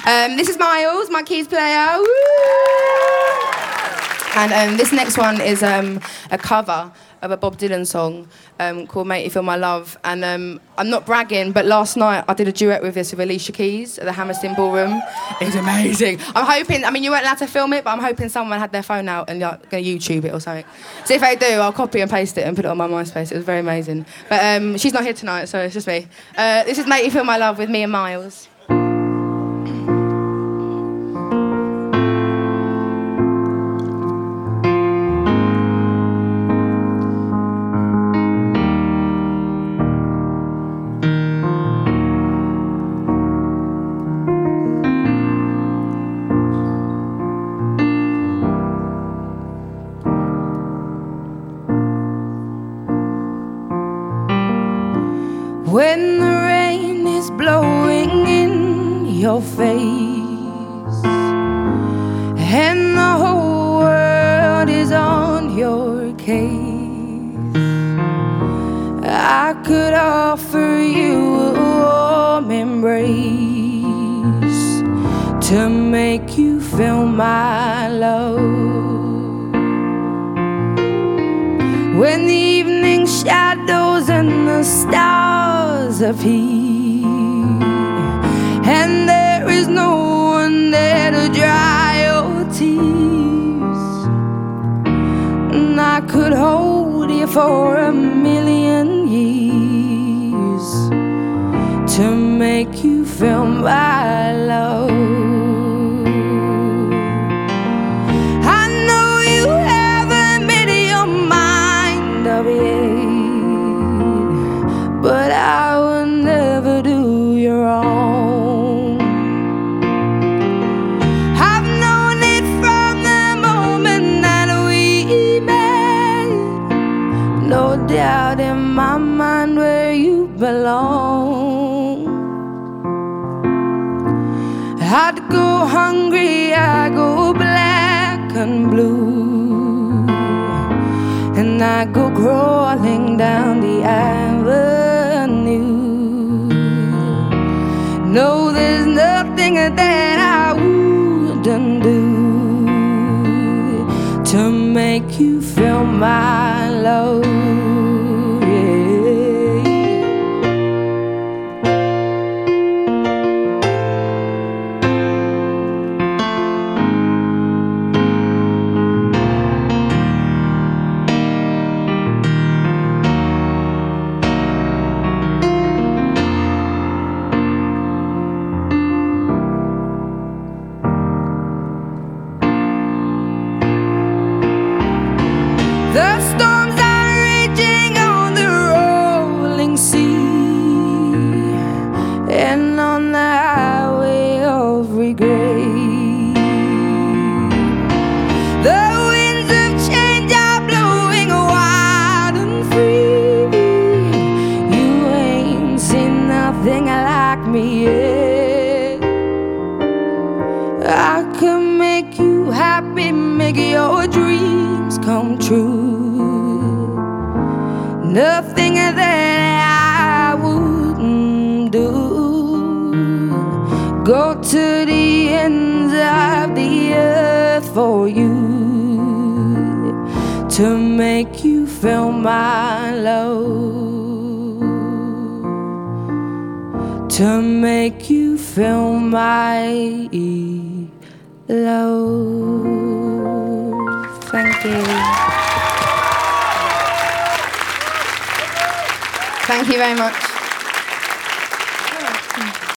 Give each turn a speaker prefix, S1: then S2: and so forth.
S1: This is Miles, my keys player. Woo! And this next one is a cover of a Bob Dylan song called Make You Feel My Love. And I'm not bragging, but last night I did a duet with this with Alicia Keys at the Hammersmith Ballroom. It was amazing. I'm hoping, I mean, you weren't allowed to film it, but I'm hoping someone had their phone out and going to YouTube it or something. So if they do, I'll copy and paste it and put it on my MySpace. It was very amazing. But she's not here tonight, so it's just me. This is Make You Feel My Love with me and Miles.
S2: When the rain is blowing in your face and the whole world is on your case, I could offer you a warm embrace to make you feel my love. When the evening shadows and the stars appear and there is no one there to dry your tears, and I could hold you for 1,000,000 years to make you feel my love. But I will never do you wrong. I've known it from the moment that we met. No doubt in my mind where you belong. I'd go hungry, I go black and blue, and I go crawling down the avenue. No, there's nothing that I wouldn't do to make you feel my love. The storms are raging on the rolling sea and on the highway of regret. The winds of change are blowing wild and free. You ain't seen nothing like me yet. I could make you happy, make your dreams come true. Nothing that I wouldn't do. Go to the ends of the earth for you to make you feel my love, to make you feel my love. Thank you.
S1: Thank you very much.